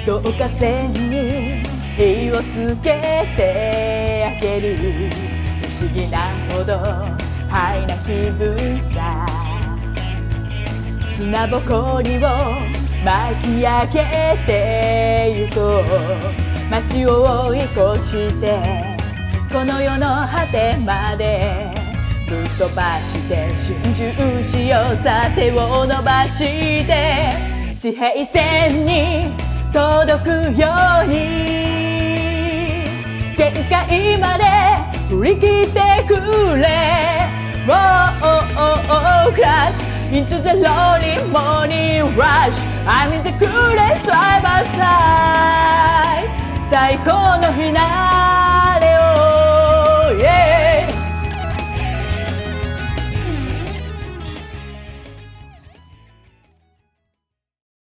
導火線に火をつけてあげる不思議なほどハイな気分さ砂ぼこりを巻き上げてゆこう街を追い越してこの世の果てまでぶっ飛ばして心中しようさ手を伸ばして地平線に届くように限界まで振り切ってくれ Crash into the lonely morning rush I'm in the coolest driver's side 最高の日な